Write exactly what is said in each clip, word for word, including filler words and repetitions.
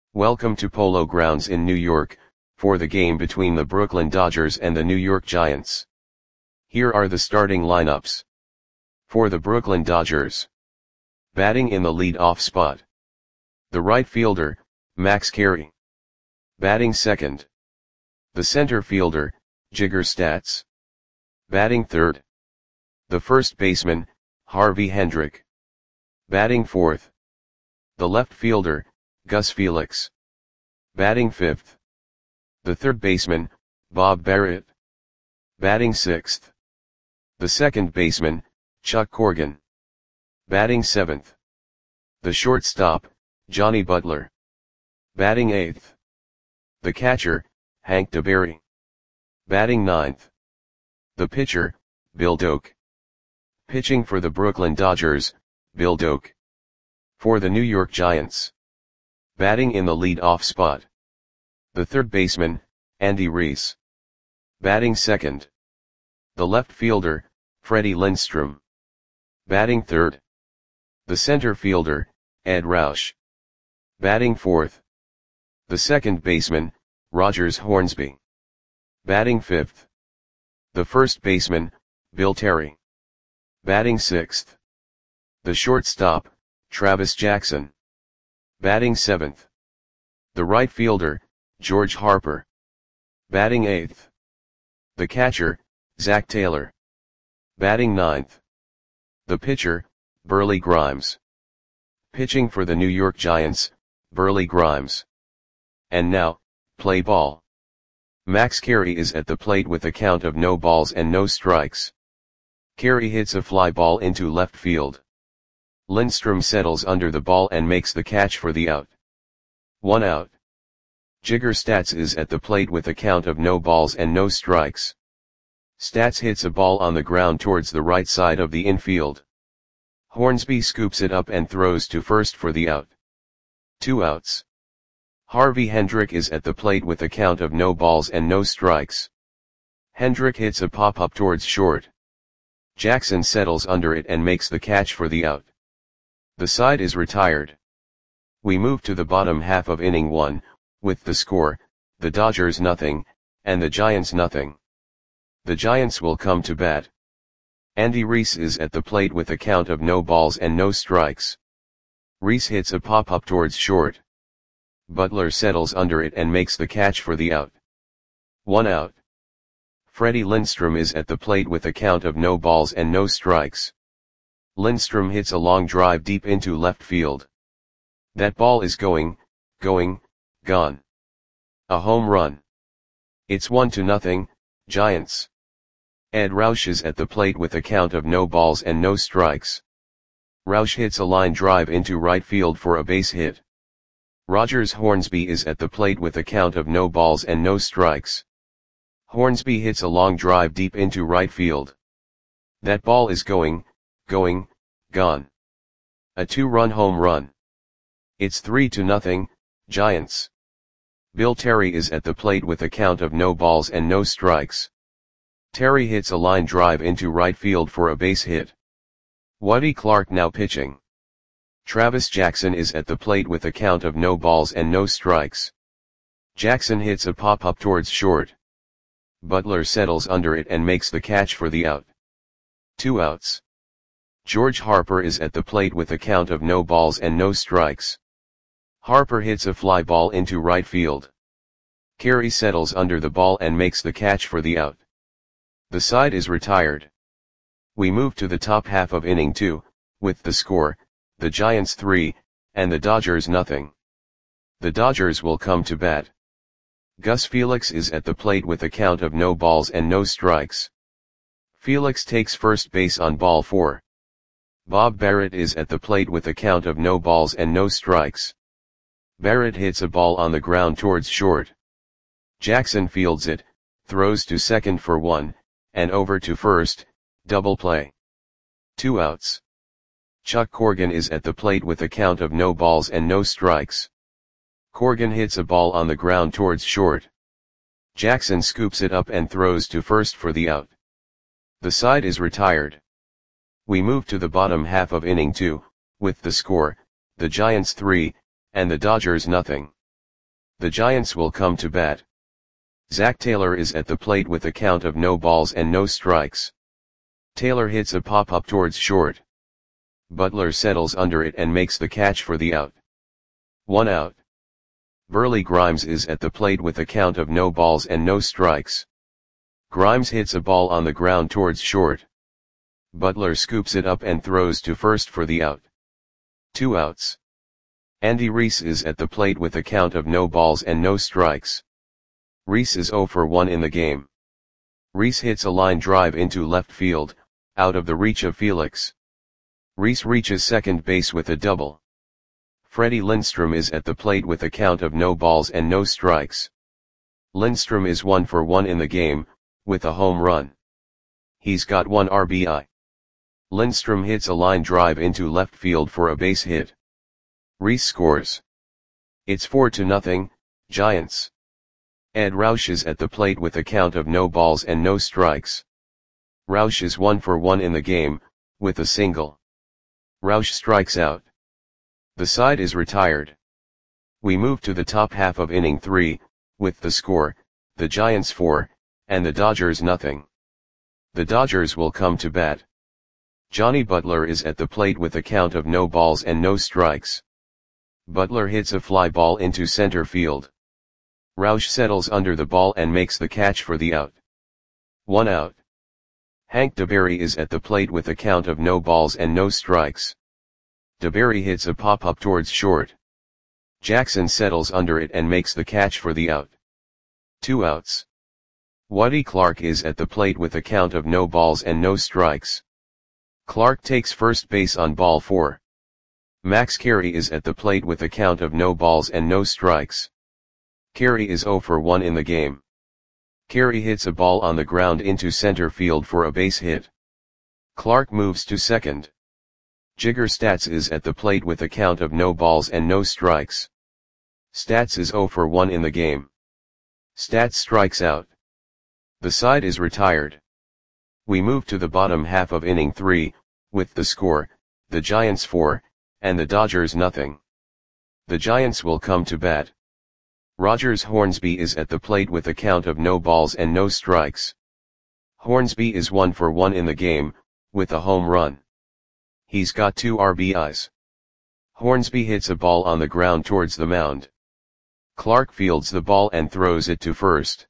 Welcome to Polo Grounds in New York, for the game between the Brooklyn Dodgers and the New York Giants. Here are the starting lineups. For the Brooklyn Dodgers. Batting in the lead-off spot. The right fielder, Max Carey. Batting second. The center fielder, Jigger Stats. Batting third. The first baseman, Harvey Hendrick. Batting fourth. The left fielder, Gus Felix. Batting fifth. The third baseman, Bob Barrett. Batting sixth. The second baseman, Chuck Corgan. Batting seventh. The shortstop, Johnny Butler. Batting eighth. The catcher, Hank DeBerry. Batting ninth. The pitcher, Bill Doak. Pitching for the Brooklyn Dodgers, Bill Doak. For the New York Giants. Batting in the lead-off spot. The third baseman, Andy Reese. Batting second. The left fielder, Freddie Lindstrom. Batting third. The center fielder, Ed Roush. Batting fourth. The second baseman, Rogers Hornsby. Batting fifth. The first baseman, Bill Terry. Batting sixth. The shortstop, Travis Jackson. Batting seventh. The right fielder, George Harper. Batting eighth. The catcher, Zach Taylor. Batting ninth. The pitcher, Burley Grimes. Pitching for the New York Giants, Burley Grimes. And now, play ball. Max Carey is at the plate with a count of no balls and no strikes. Carey hits a fly ball into left field. Lindstrom settles under the ball and makes the catch for the out. One out. Jigger Stats is at the plate with a count of no balls and no strikes. Stats hits a ball on the ground towards the right side of the infield. Hornsby scoops it up and throws to first for the out. Two outs. Harvey Hendrick is at the plate with a count of no balls and no strikes. Hendrick hits a pop-up towards short. Jackson settles under it and makes the catch for the out. The side is retired. We move to the bottom half of inning one, with the score, the Dodgers nothing, and the Giants nothing. The Giants will come to bat. Andy Reese is at the plate with a count of no balls and no strikes. Reese hits a pop-up towards short. Butler settles under it and makes the catch for the out. One out. Freddie Lindstrom is at the plate with a count of no balls and no strikes. Lindstrom hits a long drive deep into left field. That ball is going, going, gone. A home run. It's one to nothing, Giants. Ed Roush is at the plate with a count of no balls and no strikes. Roush hits a line drive into right field for a base hit. Rogers Hornsby is at the plate with a count of no balls and no strikes. Hornsby hits a long drive deep into right field. That ball is going, going, gone. A two-run home run. It's three to nothing, Giants. Bill Terry is at the plate with a count of no balls and no strikes. Terry hits a line drive into right field for a base hit. Waddy Clark now pitching. Travis Jackson is at the plate with a count of no balls and no strikes. Jackson hits a pop-up towards short. Butler settles under it and makes the catch for the out. Two outs. George Harper is at the plate with a count of no balls and no strikes. Harper hits a fly ball into right field. Carey settles under the ball and makes the catch for the out. The side is retired. We move to the top half of inning two, with the score, the Giants three, and the Dodgers nothing. The Dodgers will come to bat. Gus Felix is at the plate with a count of no balls and no strikes. Felix takes first base on ball four. Bob Barrett is at the plate with a count of no balls and no strikes. Barrett hits a ball on the ground towards short. Jackson fields it, throws to second for one, and over to first, double play. Two outs. Chuck Corgan is at the plate with a count of no balls and no strikes. Corgan hits a ball on the ground towards short. Jackson scoops it up and throws to first for the out. The side is retired. We move to the bottom half of inning two, with the score, the Giants three, and the Dodgers nothing. The Giants will come to bat. Zach Taylor is at the plate with a count of no balls and no strikes. Taylor hits a pop-up towards short. Butler settles under it and makes the catch for the out. One out. Burley Grimes is at the plate with a count of no balls and no strikes. Grimes hits a ball on the ground towards short. Butler scoops it up and throws to first for the out. Two outs. Andy Reese is at the plate with a count of no balls and no strikes. Reese is oh for one in the game. Reese hits a line drive into left field, out of the reach of Felix. Reese reaches second base with a double. Freddie Lindstrom is at the plate with a count of no balls and no strikes. Lindstrom is one for one in the game, with a home run. He's got one R B I. Lindstrom hits a line drive into left field for a base hit. Reese scores. It's four to nothing, Giants. Ed Roush is at the plate with a count of no balls and no strikes. Roush is one for one in the game, with a single. Roush strikes out. The side is retired. We move to the top half of inning three, with the score, the Giants four, and the Dodgers nothing. The Dodgers will come to bat. Johnny Butler is at the plate with a count of no balls and no strikes. Butler hits a fly ball into center field. Roush settles under the ball and makes the catch for the out. One out. Hank DeBerry is at the plate with a count of no balls and no strikes. DeBerry hits a pop-up towards short. Jackson settles under it and makes the catch for the out. Two outs. Waddy Clark is at the plate with a count of no balls and no strikes. Clark takes first base on ball four. Max Carey is at the plate with a count of no balls and no strikes. Carey is oh for one in the game. Carey hits a ball on the ground into center field for a base hit. Clark moves to second. Jigger Stats is at the plate with a count of no balls and no strikes. Stats is oh for one in the game. Stats strikes out. The side is retired. We move to the bottom half of inning three, with the score, the Giants four, and the Dodgers nothing. The Giants will come to bat. Rogers Hornsby is at the plate with a count of no balls and no strikes. Hornsby is one for one in the game, with a home run. He's got two R B Is. Hornsby hits a ball on the ground towards the mound. Clark fields the ball and throws it to first.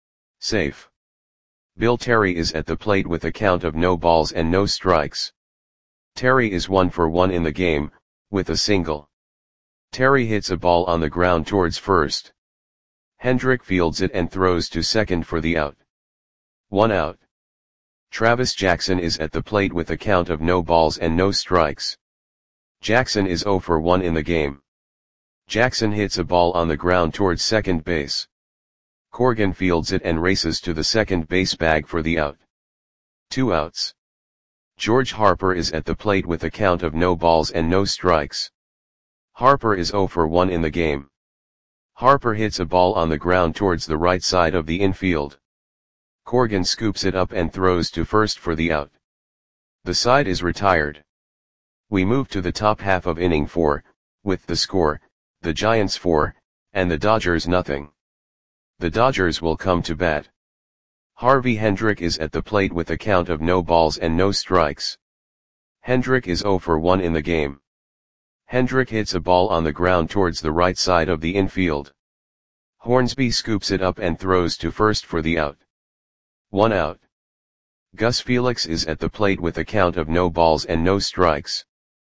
Safe. Bill Terry is at the plate with a count of no balls and no strikes. Terry is one for one in the game, with a single. Terry hits a ball on the ground towards first. Hendrick fields it and throws to second for the out. One out. Travis Jackson is at the plate with a count of no balls and no strikes. Jackson is oh for one in the game. Jackson hits a ball on the ground towards second base. Corgan fields it and races to the second base bag for the out. Two outs. George Harper is at the plate with a count of no balls and no strikes. Harper is oh for one in the game. Harper hits a ball on the ground towards the right side of the infield. Corgan scoops it up and throws to first for the out. The side is retired. We move to the top half of inning four, with the score, the Giants four, and the Dodgers nothing. The Dodgers will come to bat. Harvey Hendrick is at the plate with a count of no balls and no strikes. Hendrick is oh for one in the game. Hendrick hits a ball on the ground towards the right side of the infield. Hornsby scoops it up and throws to first for the out. One out. Gus Felix is at the plate with a count of no balls and no strikes.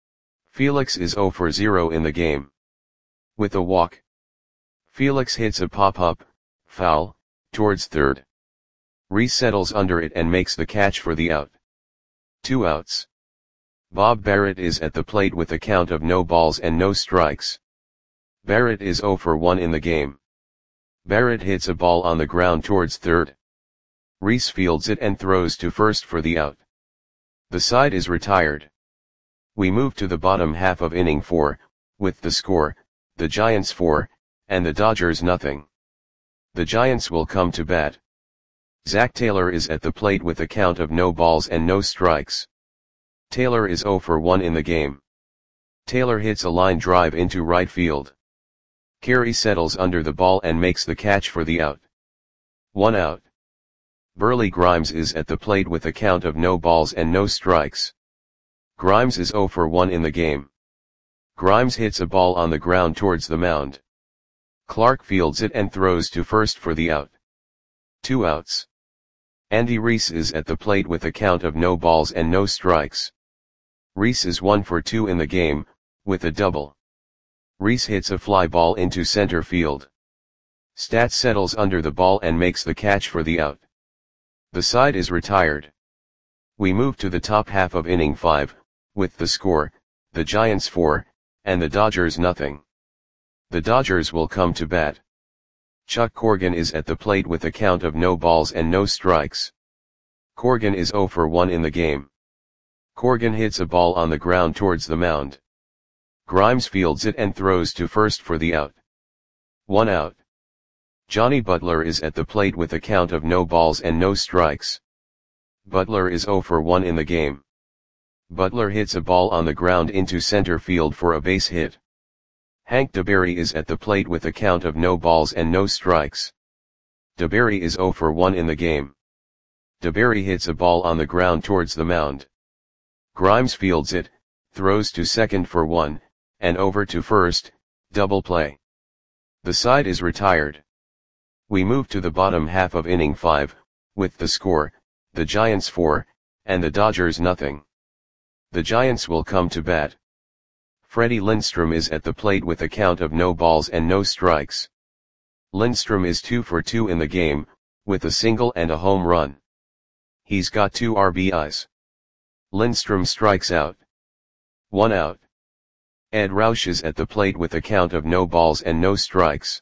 Felix is oh for zero in the game. With a walk. Felix hits a pop-up, foul, towards third. Reese settles under it and makes the catch for the out. Two outs. Bob Barrett is at the plate with a count of no balls and no strikes. Barrett is oh for one in the game. Barrett hits a ball on the ground towards third. Reese fields it and throws to first for the out. The side is retired. We move to the bottom half of inning four, with the score, the Giants four, and the Dodgers nothing. The Giants will come to bat. Zach Taylor is at the plate with a count of no balls and no strikes. Taylor is oh for one in the game. Taylor hits a line drive into right field. Carey settles under the ball and makes the catch for the out. One out. Burley Grimes is at the plate with a count of no balls and no strikes. Grimes is zero for one in the game. Grimes hits a ball on the ground towards the mound. Clark fields it and throws to first for the out. Two outs. Andy Reese is at the plate with a count of no balls and no strikes. Reese is one for two in the game, with a double. Reese hits a fly ball into center field. Stats settles under the ball and makes the catch for the out. The side is retired. We move to the top half of inning five, with the score, the Giants four, and the Dodgers nothing. The Dodgers will come to bat. Chuck Corgan is at the plate with a count of no balls and no strikes. Corgan is zero for one in the game. Corgan hits a ball on the ground towards the mound. Grimes fields it and throws to first for the out. One out. Johnny Butler is at the plate with a count of no balls and no strikes. Butler is zero for one in the game. Butler hits a ball on the ground into center field for a base hit. Hank DeBerry is at the plate with a count of no balls and no strikes. DeBerry is zero for one in the game. DeBerry hits a ball on the ground towards the mound. Grimes fields it, throws to second for one, and over to first, double play. The side is retired. We move to the bottom half of inning five, with the score, the Giants four, and the Dodgers nothing. The Giants will come to bat. Freddie Lindstrom is at the plate with a count of no balls and no strikes. Lindstrom is two for two in the game, with a single and a home run. He's got two R B Is. Lindstrom strikes out. One out. Ed Roush is at the plate with a count of no balls and no strikes.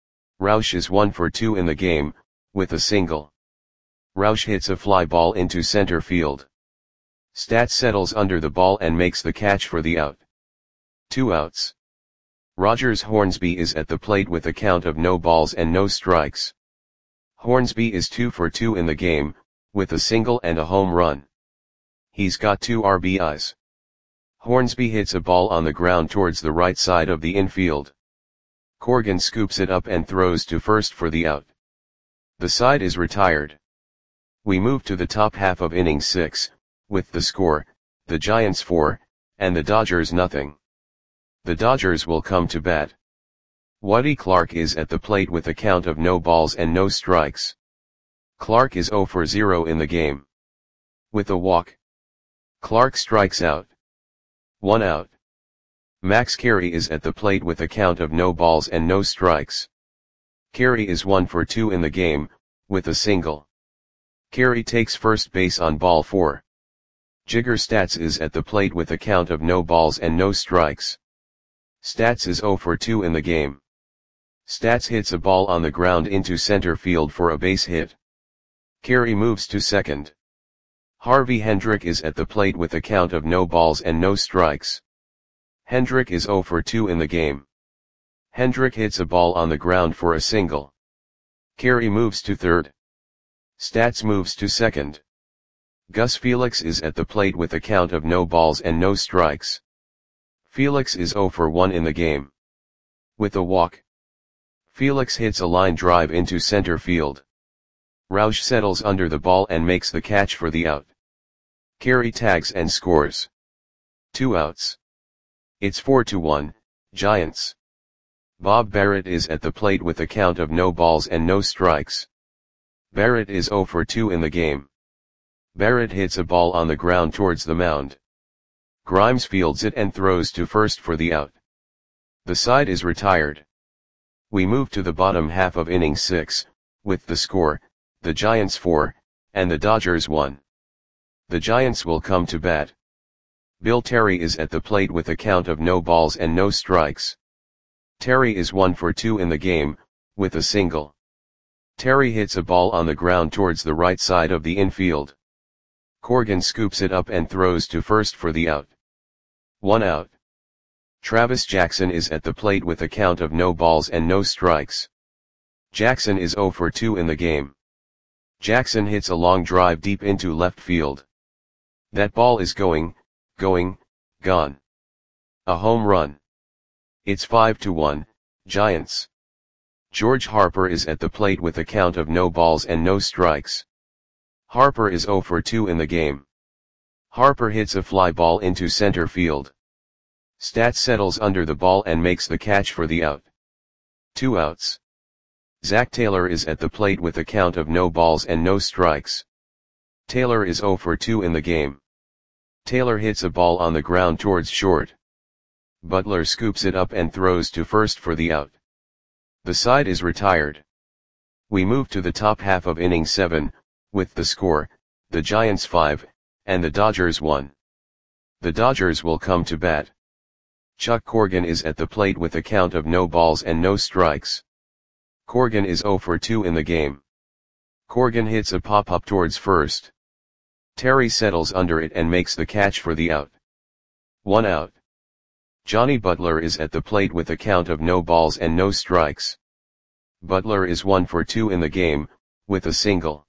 Roush is one for two in the game, with a single. Roush hits a fly ball into center field. Stats settles under the ball and makes the catch for the out. Two outs. Rogers Hornsby is at the plate with a count of no balls and no strikes. Hornsby is two for two in the game, with a single and a home run. He's got two R B Is. Hornsby hits a ball on the ground towards the right side of the infield. Corgan scoops it up and throws to first for the out. The side is retired. We move to the top half of inning six, with the score, the Giants four, and the Dodgers nothing. The Dodgers will come to bat. Waddy Clark is at the plate with a count of no balls and no strikes. Clark is zero for zero in the game. With a walk. Clark strikes out. One out. Max Carey is at the plate with a count of no balls and no strikes. Carey is one for two in the game, with a single. Carey takes first base on ball four. Jigger Stats is at the plate with a count of no balls and no strikes. Stats is zero for two in the game. Stats hits a ball on the ground into center field for a base hit. Carey moves to second. Harvey Hendrick is at the plate with a count of no balls and no strikes. Hendrick is zero for two in the game. Hendrick hits a ball on the ground for a single. Carey moves to third. Stats moves to second. Gus Felix is at the plate with a count of no balls and no strikes. Felix is zero for one in the game. With a walk. Felix hits a line drive into center field. Roush settles under the ball and makes the catch for the out. Carey tags and scores. Two outs. It's four to one, Giants. Bob Barrett is at the plate with a count of no balls and no strikes. Barrett is zero for two in the game. Barrett hits a ball on the ground towards the mound. Grimes fields it and throws to first for the out. The side is retired. We move to the bottom half of inning six, with the score, the Giants four, and the Dodgers one. The Giants will come to bat. Bill Terry is at the plate with a count of no balls and no strikes. Terry is one for two in the game, with a single. Terry hits a ball on the ground towards the right side of the infield. Corgan scoops it up and throws to first for the out. One out. Travis Jackson is at the plate with a count of no balls and no strikes. Jackson is zero for two in the game. Jackson hits a long drive deep into left field. That ball is going, going, gone. A home run. It's five to one, Giants. George Harper is at the plate with a count of no balls and no strikes. Harper is zero for two in the game. Harper hits a fly ball into center field. Stats settles under the ball and makes the catch for the out. Two outs. Zach Taylor is at the plate with a count of no balls and no strikes. Taylor is zero for two in the game. Taylor hits a ball on the ground towards short. Butler scoops it up and throws to first for the out. The side is retired. We move to the top half of inning seven, with the score, the Giants five, and the Dodgers one. The Dodgers will come to bat. Chuck Corgan is at the plate with a count of no balls and no strikes. Corgan is zero for two in the game. Corgan hits a pop-up towards first. Terry settles under it and makes the catch for the out. One out. Johnny Butler is at the plate with a count of no balls and no strikes. Butler is one for two in the game, with a single.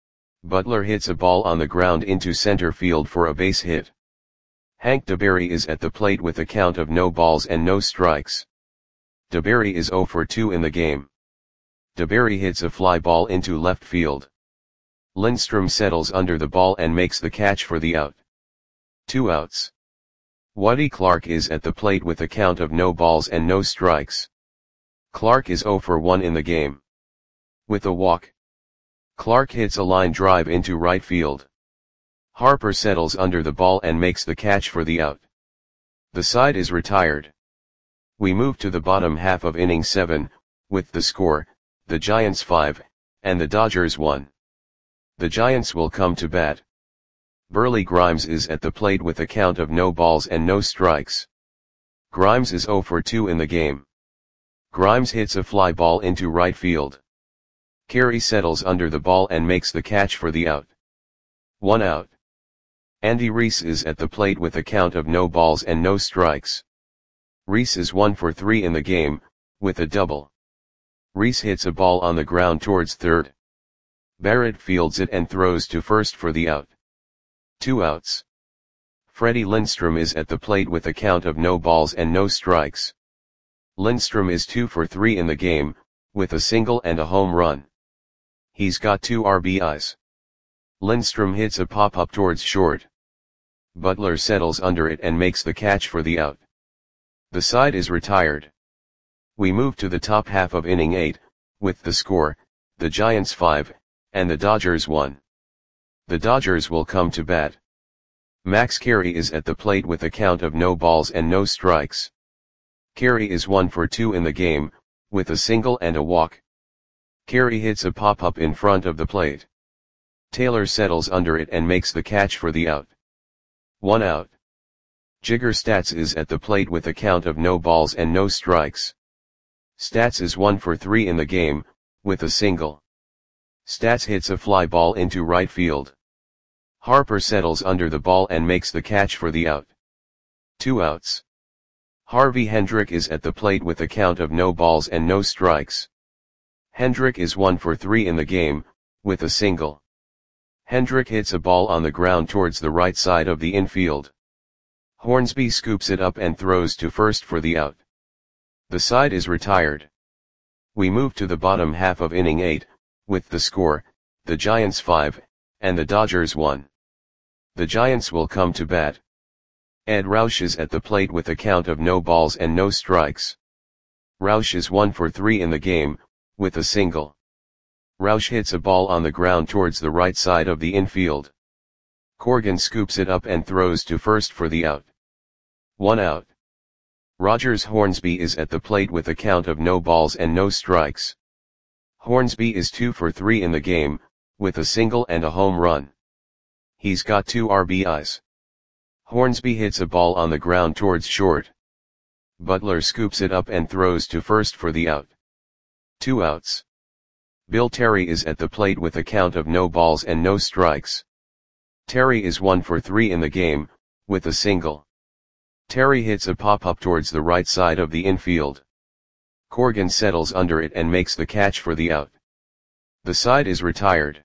Butler hits a ball on the ground into center field for a base hit. Hank DeBerry is at the plate with a count of no balls and no strikes. DeBerry is zero for two in the game. DeBerry hits a fly ball into left field. Lindstrom settles under the ball and makes the catch for the out. Two outs. Waddy Clark is at the plate with a count of no balls and no strikes. Clark is zero for one in the game. With a walk. Clark hits a line drive into right field. Harper settles under the ball and makes the catch for the out. The side is retired. We move to the bottom half of inning seven, with the score, the Giants five, and the Dodgers one. The Giants will come to bat. Burley Grimes is at the plate with a count of no balls and no strikes. Grimes is zero for two in the game. Grimes hits a fly ball into right field. Carey settles under the ball and makes the catch for the out. One out. Andy Reese is at the plate with a count of no balls and no strikes. Reese is one for three in the game, with a double. Reese hits a ball on the ground towards third. Barrett fields it and throws to first for the out. Two outs. Freddie Lindstrom is at the plate with a count of no balls and no strikes. Lindstrom is two for three in the game, with a single and a home run. He's got two R B Is. Lindstrom hits a pop-up towards short. Butler settles under it and makes the catch for the out. The side is retired. We move to the top half of inning eight, with the score, the Giants five, and the Dodgers one. The Dodgers will come to bat. Max Carey is at the plate with a count of no balls and no strikes. Carey is one for two in the game, with a single and a walk. Carey hits a pop-up in front of the plate. Taylor settles under it and makes the catch for the out. One out. Jigger Stats is at the plate with a count of no balls and no strikes. Stats is one for three in the game, with a single. Stats hits a fly ball into right field. Harper settles under the ball and makes the catch for the out. Two outs. Harvey Hendrick is at the plate with a count of no balls and no strikes. Hendrick is one for three in the game, with a single. Hendrick hits a ball on the ground towards the right side of the infield. Hornsby scoops it up and throws to first for the out. The side is retired. We move to the bottom half of inning eight, with the score, the Giants five, and the Dodgers one. The Giants will come to bat. Ed Roush is at the plate with a count of no balls and no strikes. Roush is one for three in the game, with a single. Roush hits a ball on the ground towards the right side of the infield. Corgan scoops it up and throws to first for the out. One out. Rogers Hornsby is at the plate with a count of no balls and no strikes. Hornsby is two for three in the game, with a single and a home run. He's got two R B Is. Hornsby hits a ball on the ground towards short. Butler scoops it up and throws to first for the out. Two outs. Bill Terry is at the plate with a count of no balls and no strikes. Terry is one for three in the game, with a single. Terry hits a pop-up towards the right side of the infield. Corgan settles under it and makes the catch for the out. The side is retired.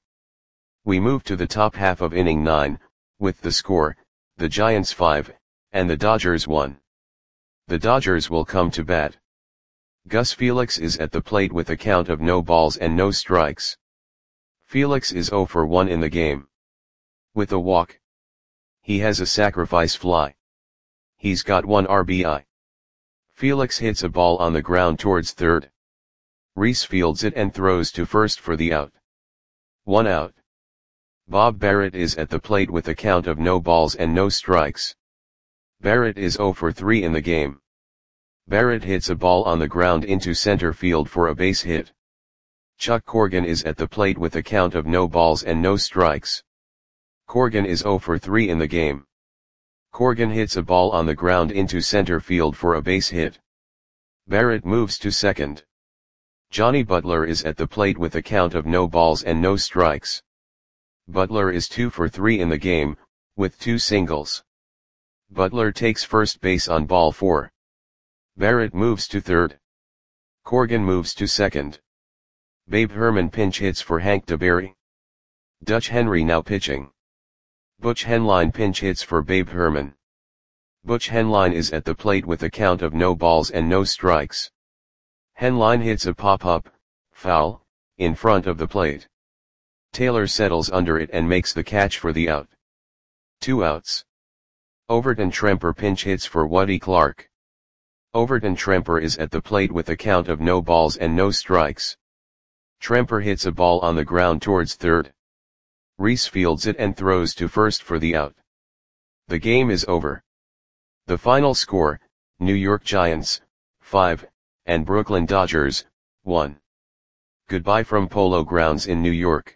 We move to the top half of inning nine, with the score, the Giants five, and the Dodgers one. The Dodgers will come to bat. Gus Felix is at the plate with a count of no balls and no strikes. Felix is zero for one in the game. With a walk. He has a sacrifice fly. He's got one R B I. Felix hits a ball on the ground towards third. Rhys fields it and throws to first for the out. One out. Bob Barrett is at the plate with a count of no balls and no strikes. Barrett is zero for three in the game. Barrett hits a ball on the ground into center field for a base hit. Chuck Corgan is at the plate with a count of no balls and no strikes. Corgan is zero for three in the game. Corgan hits a ball on the ground into center field for a base hit. Barrett moves to second. Johnny Butler is at the plate with a count of no balls and no strikes. Butler is two for three in the game, with two singles. Butler takes first base on ball four. Barrett moves to third. Corgan moves to second. Babe Herman pinch hits for Hank DeBerry. Dutch Henry now pitching. Butch Henline pinch hits for Babe Herman. Butch Henline is at the plate with a count of no balls and no strikes. Henline hits a pop-up, foul, in front of the plate. Taylor settles under it and makes the catch for the out. Two outs. Overton Tremper pinch hits for Woody Clark. Overton Tremper is at the plate with a count of no balls and no strikes. Tremper hits a ball on the ground towards third. Rhys fields it and throws to first for the out. The game is over. The final score, New York Giants, five, and Brooklyn Dodgers, one. Goodbye from Polo Grounds in New York.